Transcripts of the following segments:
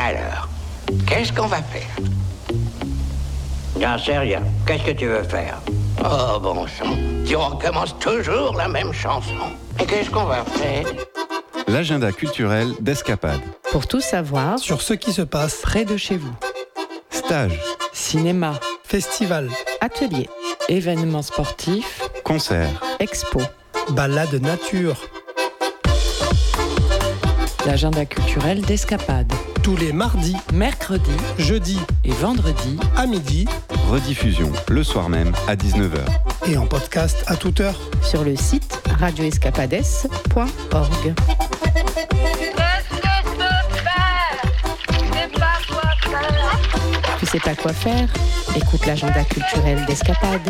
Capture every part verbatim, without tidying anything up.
Alors, qu'est-ce qu'on va faire? J'en sais rien. Qu'est-ce que tu veux faire? Oh, bon sang, tu recommences toujours la même chanson. Et qu'est-ce qu'on va faire? L'agenda culturel d'Escapade. Pour tout savoir sur ce qui se passe près de chez vous. Stage, Cinéma, festival, atelier, événements sportifs, concert, expo, balade nature. L'agenda culturel d'Escapade. Tous les mardis, Mercredis, jeudis et vendredis à midi rediffusion le soir même à dix-neuf heures. et en podcast à toute heure. sur le site radio escapades point org. Tu sais pas quoi faire? Écoute l'agenda culturel d'Escapade.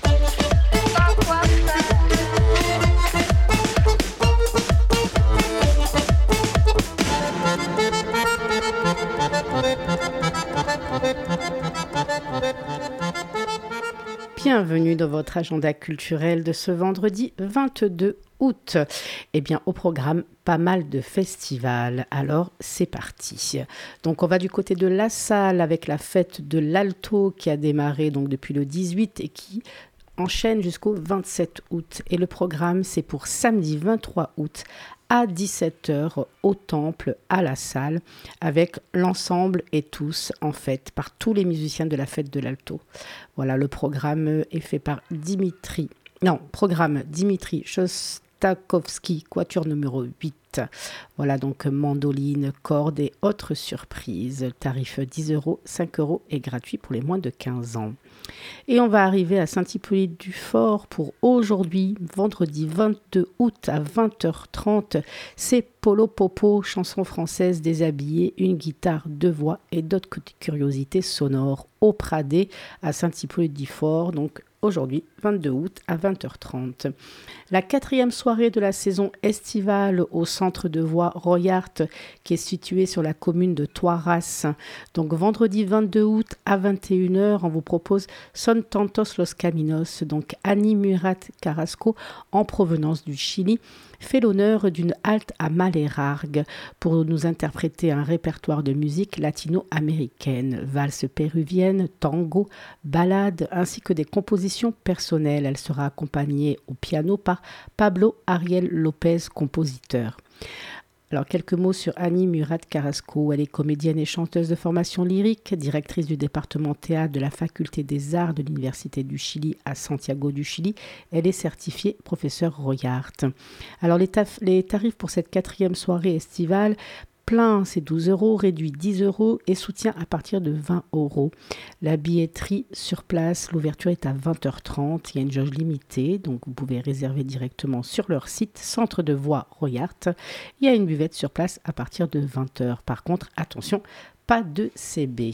Bienvenue dans votre agenda culturel de ce vendredi vingt-deux août. Eh bien, au programme, pas mal de festivals. Alors, c'est parti. Donc, on va du côté de La Salle avec la fête de l'Alto qui a démarré donc depuis le dix-huit et qui enchaîne jusqu'au vingt-sept août. Et le programme, c'est pour samedi vingt-trois août à dix-sept heures au Temple, à La Salle, avec l'ensemble et tous, en fait, par tous les musiciens de la fête de l'Alto. Voilà, le programme est fait par Dimitri. Non, programme Dimitri Shostakovsky, quatuor numéro huit. Voilà, donc mandoline, cordes et autres surprises. Tarif dix euros, cinq euros et gratuit pour les moins de quinze ans. Et on va arriver à Saint-Hippolyte-du-Fort pour aujourd'hui, vendredi vingt-deux août à vingt heures trente. C'est Polo Popo, chanson française déshabillée, une guitare, deux voix et d'autres curiosités sonores au Pradé à Saint-Hippolyte-du-Fort. Donc aujourd'hui, vingt-deux août à vingt heures trente. La quatrième soirée de la saison estivale au centre de voix Royart, qui est situé sur la commune de Toiras. Donc vendredi vingt-deux août à vingt et une heures, on vous propose Son Tantos Los Caminos, donc Annie Murat Carrasco, en provenance du Chili, fait l'honneur d'une halte à Malerargues pour nous interpréter un répertoire de musique latino-américaine, valses péruviennes, tango, ballades, ainsi que des compositions personnelles. Elle sera accompagnée au piano par Pablo Ariel Lopez, compositeur. Alors, quelques mots sur Annie Murat Carrasco. Elle est comédienne et chanteuse de formation lyrique, directrice du département théâtre de la Faculté des Arts de l'Université du Chili à Santiago du Chili. Elle est certifiée professeure Royart. Alors, les, taf- les tarifs pour cette quatrième soirée estivale, plein, c'est douze euros, réduit dix euros et soutien à partir de vingt euros. La billetterie sur place, l'ouverture est à vingt heures trente. Il y a une jauge limitée, donc vous pouvez réserver directement sur leur site Centre de Voix Royart. Il y a une buvette sur place à partir de vingt heures. Par contre, attention, pas de C B.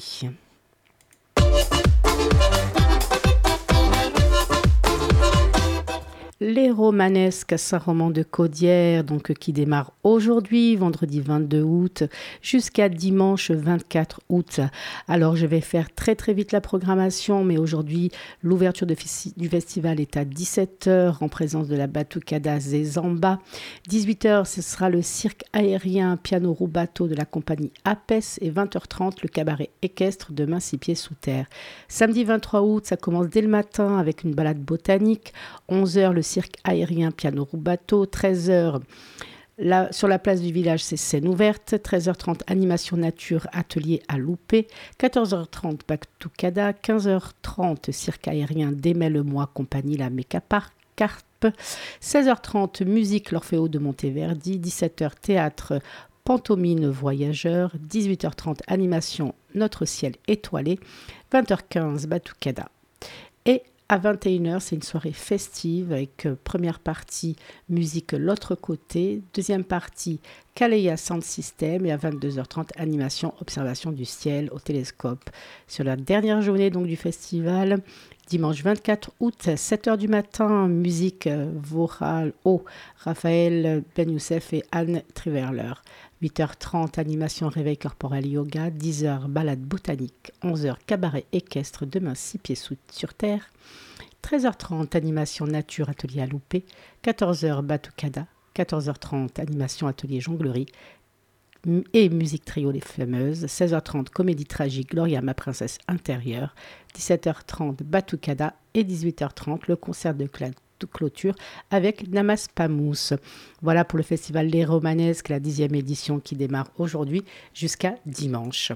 Les Romanesques Saint-Roman de Caudière, donc qui démarre aujourd'hui, vendredi vingt-deux août, jusqu'à dimanche vingt-quatre août. Alors, je vais faire très très vite la programmation, mais aujourd'hui, l'ouverture de festi- du festival est à dix-sept heures en présence de la Batucada Zezamba. dix-huit heures, ce sera le cirque aérien piano rubato de la compagnie Apes et vingt heures trente, le cabaret équestre de Main Six Pieds Sous Terre. Samedi vingt-trois août, ça commence dès le matin avec une balade botanique. onze heures, le cirque aérien piano rubato. treize heures, là, sur la place du village, c'est scène ouverte. treize heures trente, animation nature, atelier à Loupé. quatorze heures trente, Batucada. quinze heures trente, cirque aérien Démêle-moi, compagnie La Meca Park. Carpe. seize heures trente, musique, l'Orfeo de Monteverdi. dix-sept heures, théâtre, pantomime voyageur. dix-huit heures trente, animation Notre ciel étoilé. vingt heures quinze, Batucada. Et à vingt et une heures, c'est une soirée festive avec euh, première partie musique L'autre côté, deuxième partie Kaleya Sound System et à vingt-deux heures trente, animation observation du ciel au télescope. Sur la dernière journée donc du festival, dimanche vingt-quatre août, sept heures du matin, musique euh, Voral O, Raphaël Ben Youssef et Anne Triverler. huit heures trente, animation réveil corporel yoga. dix heures, balade botanique. onze heures, cabaret équestre de Main Six Pieds sous, sur terre. treize heures trente, animation nature, atelier à Loupé. quatorze heures, Batucada. quatorze heures trente, animation atelier jonglerie. et musique trio Les Flammeuses. seize heures trente, comédie tragique Gloria ma princesse intérieure. dix-sept heures trente, Batucada. Et dix-huit heures trente, le concert de cla- de clôture avec Namas Pamous. Voilà pour le festival Les Romanesques, la dixième édition qui démarre aujourd'hui jusqu'à dimanche.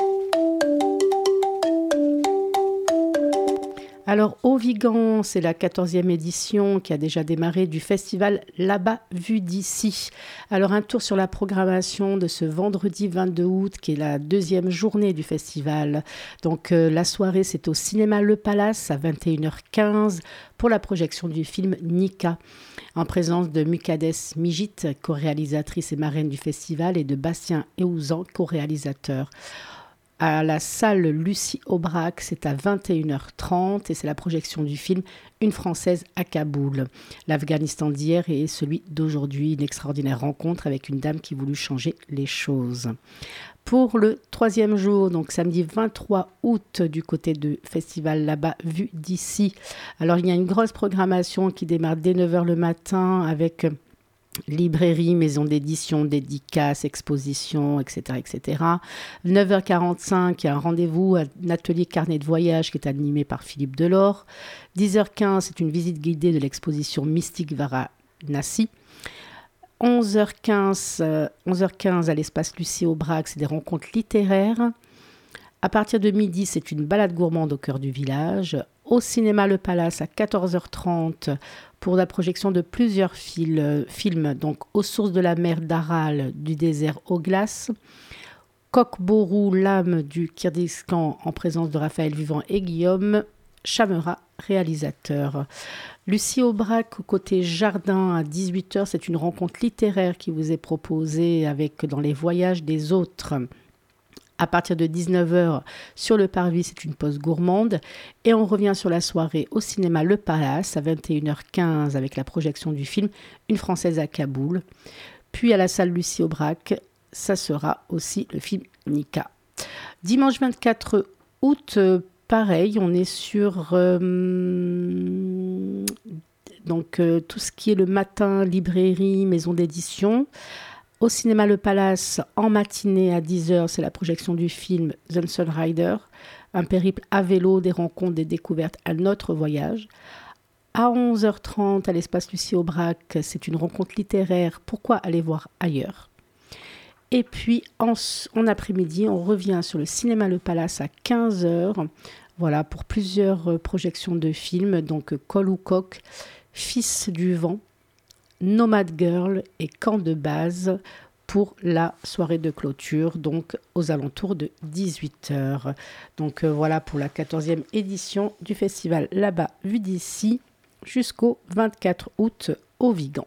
Alors, au Vigan, c'est la quatorzième édition qui a déjà démarré du festival Là-bas vu d'ici. Alors, un tour sur la programmation de ce vendredi vingt-deux août, qui est la deuxième journée du festival. Donc, euh, la soirée, c'est au cinéma Le Palace à vingt et une heures quinze pour la projection du film Nika, en présence de Mukaddes Mijit, co-réalisatrice et marraine du festival, et de Bastien Eouzan, co-réalisateur. À la salle Lucie Aubrac, c'est à vingt et une heures trente et c'est la projection du film Une Française à Kaboul. L'Afghanistan d'hier est celui d'aujourd'hui, une extraordinaire rencontre avec une dame qui voulut changer les choses. Pour le troisième jour, donc samedi vingt-trois août, du côté du festival Là-bas vu d'ici. Alors il y a une grosse programmation qui démarre dès neuf heures le matin avec librairie, maison d'édition, dédicaces, expositions, et cetera, et cetera. neuf heures quarante-cinq, il y a un rendez-vous, un atelier carnet de voyage qui est animé par Philippe Delors. dix heures quinze, c'est une visite guidée de l'exposition Mystique Varanasi. onze heures quinze, euh, onze heures quinze à l'espace Lucie Aubrac, c'est des rencontres littéraires. À partir de midi, c'est une balade gourmande au cœur du village. Au cinéma Le Palace à quatorze heures trente pour la projection de plusieurs fil- films, donc Aux sources de la mer d'Aral, du désert aux glaces, Kokborou, l'âme du Kyrgyzstan, en présence de Raphaël Vivant et Guillaume Chamera, réalisateur. Lucie Aubrac, côté jardin, à dix-huit heures, c'est une rencontre littéraire qui vous est proposée avec Dans les voyages des autres. À partir de dix-neuf heures, sur le parvis, c'est une pause gourmande. Et on revient sur la soirée au cinéma Le Palace à vingt et une heures quinze avec la projection du film Une Française à Kaboul. Puis à la salle Lucie Aubrac, ça sera aussi le film Nika. Dimanche vingt-quatre août, euh, pareil, on est sur euh, donc, euh, tout ce qui est le matin, librairie, maison d'édition. Au cinéma Le Palace, en matinée à dix heures, c'est la projection du film The Sun Rider, un périple à vélo, des rencontres, des découvertes à notre voyage. À onze heures trente, à l'espace Lucie Aubrac, c'est une rencontre littéraire, Pourquoi aller voir ailleurs ? Et puis, en, en après-midi, on revient sur le cinéma Le Palace à quinze heures, voilà, pour plusieurs projections de films, donc Col ou Coq, Fils du vent, Nomad Girl et Camp de base pour la soirée de clôture, donc aux alentours de dix-huit heures. Donc euh, voilà pour la quatorzième édition du festival Là-bas vu d'ici jusqu'au vingt-quatre août au Vigan.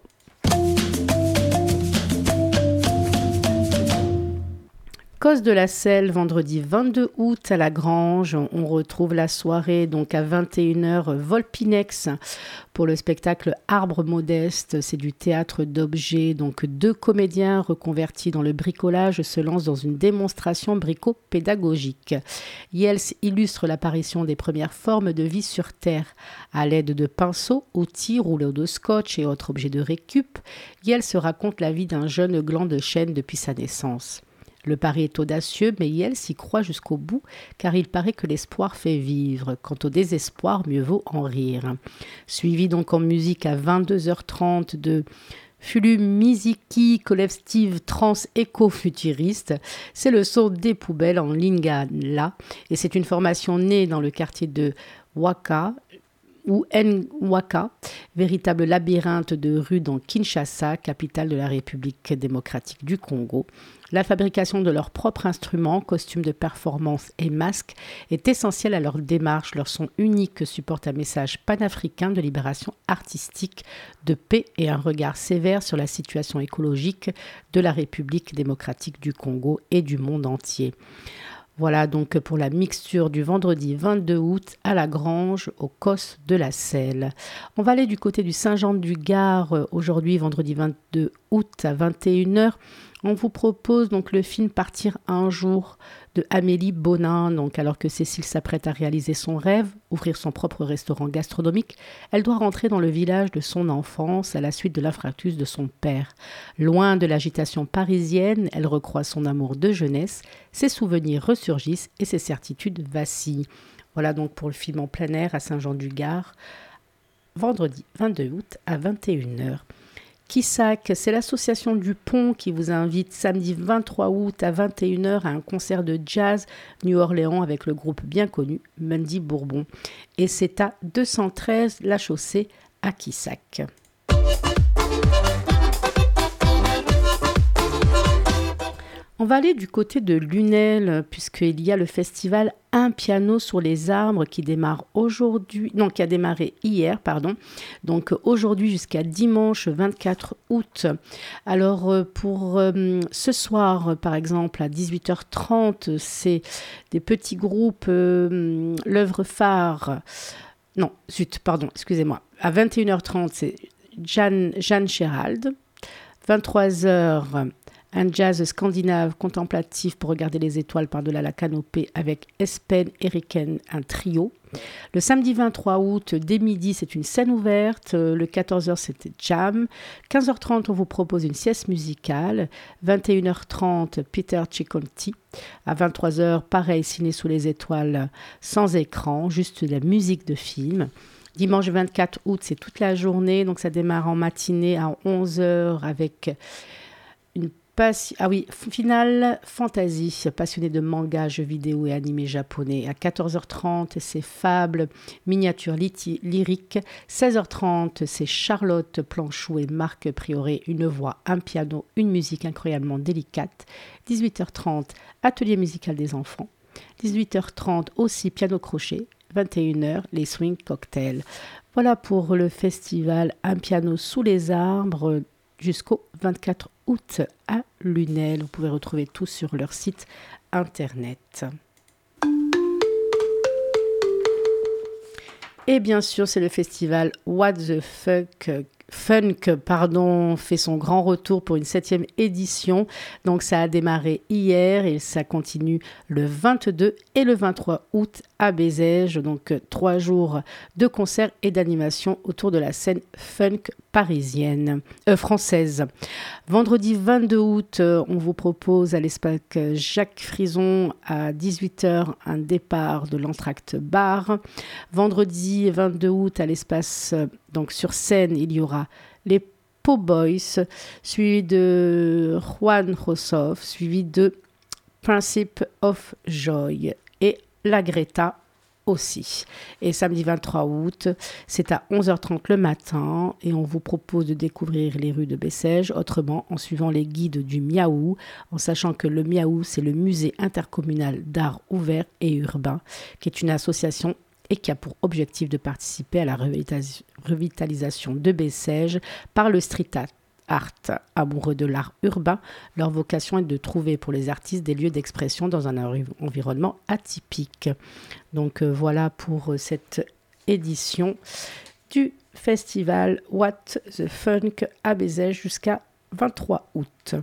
Cos de la Selle, vendredi vingt-deux août à la Grange. On retrouve la soirée donc à vingt et une heures Volpinex pour le spectacle Arbre modeste. C'est du théâtre d'objets. Donc deux comédiens reconvertis dans le bricolage se lancent dans une démonstration brico-pédagogique. Yels illustre l'apparition des premières formes de vie sur Terre à l'aide de pinceaux, outils, rouleaux de scotch et autres objets de récup. Yels raconte la vie d'un jeune gland de chêne depuis sa naissance. Le pari est audacieux, mais Yels s'y croit jusqu'au bout, car il paraît que l'espoir fait vivre. Quant au désespoir, mieux vaut en rire. Suivi donc en musique à vingt-deux heures trente de Fulu Miziki Collective Trans Éco-Futuriste. C'est le son des poubelles en Lingala, et c'est une formation née dans le quartier de Waka, ou Nwaka, véritable labyrinthe de rues dans Kinshasa, capitale de la République démocratique du Congo. La fabrication de leurs propres instruments, costumes de performance et masques est essentielle à leur démarche. Leur son unique supporte un message panafricain de libération artistique, de paix et un regard sévère sur la situation écologique de la République démocratique du Congo et du monde entier. Voilà donc pour la mixture du vendredi vingt-deux août à la Grange, au Cos de la Selle. On va aller du côté du Saint-Jean-du-Gard aujourd'hui, vendredi vingt-deux août à vingt et une heures. On vous propose donc le film Partir un jour de Amélie Bonin. Donc, alors que Cécile s'apprête à réaliser son rêve, ouvrir son propre restaurant gastronomique, elle doit rentrer dans le village de son enfance à la suite de l'infarctus de son père. Loin de l'agitation parisienne, elle recroise son amour de jeunesse, ses souvenirs ressurgissent et ses certitudes vacillent. Voilà donc pour le film en plein air à Saint-Jean-du-Gard, vendredi vingt-deux août à vingt et une heures. Kissac, c'est l'association du Pont qui vous invite samedi vingt-trois août à vingt et une heures à un concert de jazz New Orleans avec le groupe bien connu Mundy Bourbon. Et c'est à deux cent treize La Chaussée à Kissac. On va aller du côté de Lunel, puisqu'il y a le festival Un piano sur les arbres qui démarre aujourd'hui, non, qui a démarré hier, pardon. Donc aujourd'hui jusqu'à dimanche vingt-quatre août. Alors pour euh, ce soir, par exemple, à dix-huit heures trente, c'est des petits groupes, euh, l'œuvre phare. Non, zut, pardon, excusez-moi. À vingt et une heures trente, c'est Jeanne, Jeanne Gérald. vingt-trois heures, un jazz scandinave contemplatif pour regarder les étoiles par-delà la canopée avec Espen Eriken, un trio. Le samedi vingt-trois août, dès midi, c'est une scène ouverte. Le quatorze heures, c'était jam. quinze heures trente, on vous propose une sieste musicale. vingt et une heures trente, Peter Cicconti. À vingt-trois heures, pareil, ciné sous les étoiles, sans écran, juste de la musique de film. Dimanche vingt-quatre août, c'est toute la journée, donc ça démarre en matinée à onze heures avec une Passi- ah oui, Final Fantasy, passionné de manga, jeux vidéo et animés japonais. À quatorze heures trente, c'est Fable, miniature liti- lyrique. seize heures trente, c'est Charlotte Planchou et Marc Prioré, une voix, un piano, une musique incroyablement délicate. dix-huit heures trente, atelier musical des enfants. dix-huit heures trente, aussi piano crochet. vingt et une heures, les swing cocktails. Voilà pour le festival Un piano sous les arbres jusqu'au vingt-quatre août à Lunel. Vous pouvez retrouver tout sur leur site internet. Et bien sûr, c'est le festival What the Fuck Funk, pardon, fait son grand retour pour une septième édition. Donc ça a démarré hier et ça continue le vingt-deux et le vingt-trois août à Bézèges. Donc trois jours de concerts et d'animation autour de la scène funk parisienne, euh, française. Vendredi vingt-deux août, on vous propose à l'espace Jacques Frison à dix-huit heures un départ de l'Entracte Bar. Vendredi vingt-deux août à l'espace, donc sur scène, il y aura les Po Boys, suivi de Juan Rossoff, suivi de Principle of Joy et La Greta aussi. Et samedi vingt-trois août, c'est à onze heures trente le matin et on vous propose de découvrir les rues de Bessèges autrement en suivant les guides du Miaou, en sachant que le Miaou, c'est le musée intercommunal d'art ouvert et urbain, qui est une association et qui a pour objectif de participer à la revitalisation de Bessèges par le street art. Amoureux de l'art urbain, leur vocation est de trouver pour les artistes des lieux d'expression dans un environnement atypique. Donc euh, voilà pour cette édition du festival What the Funk à Bézèges jusqu'à vingt-trois août.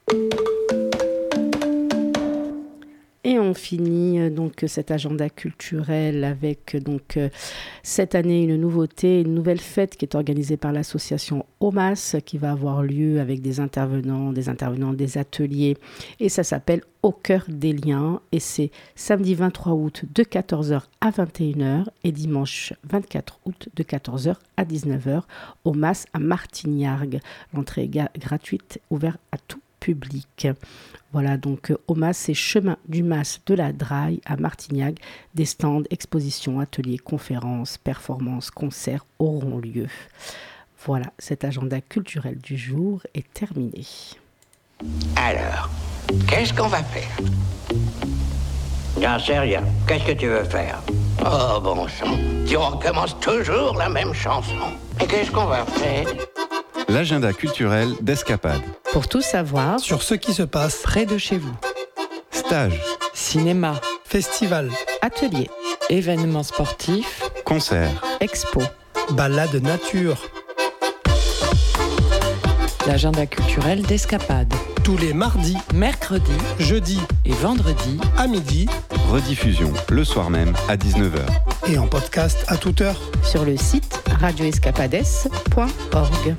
Et on finit donc cet agenda culturel avec donc cette année une nouveauté, une nouvelle fête qui est organisée par l'association OMAS qui va avoir lieu avec des intervenants, des intervenants, des ateliers et ça s'appelle Au cœur des liens et c'est samedi vingt-trois août de quatorze heures à vingt et une heures et dimanche vingt-quatre août de quatorze heures à dix-neuf heures OMAS à Martignargues. L'entrée est ga- gratuite, ouverte à tout public. Voilà, donc OMAS, c'est Chemin du Mas de la Draille à Martignac. Des stands, expositions, ateliers, conférences, performances, concerts auront lieu. Voilà, cet agenda culturel du jour est terminé. Alors, qu'est-ce qu'on va faire? J'en sais rien. Qu'est-ce que tu veux faire? Oh bon sang, tu recommences toujours la même chanson. Et qu'est-ce qu'on va faire? L'agenda culturel d'Escapade. Pour tout savoir Sur ce qui se passe, près de chez vous. Stage, Cinéma, festival, atelier, événements sportifs, concert, expo. balade nature. L'agenda culturel d'Escapade. Tous les mardis, mercredi jeudis et vendredi à midi Rediffusion le soir même à dix-neuf heures. et en podcast à toute heure. sur le site radio escapades point org.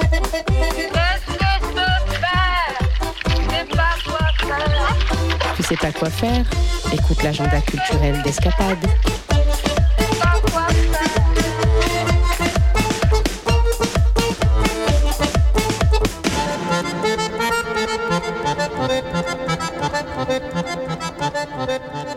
Tu sais pas quoi faire? Écoute l'agenda culturel d'Escapade. Thank you.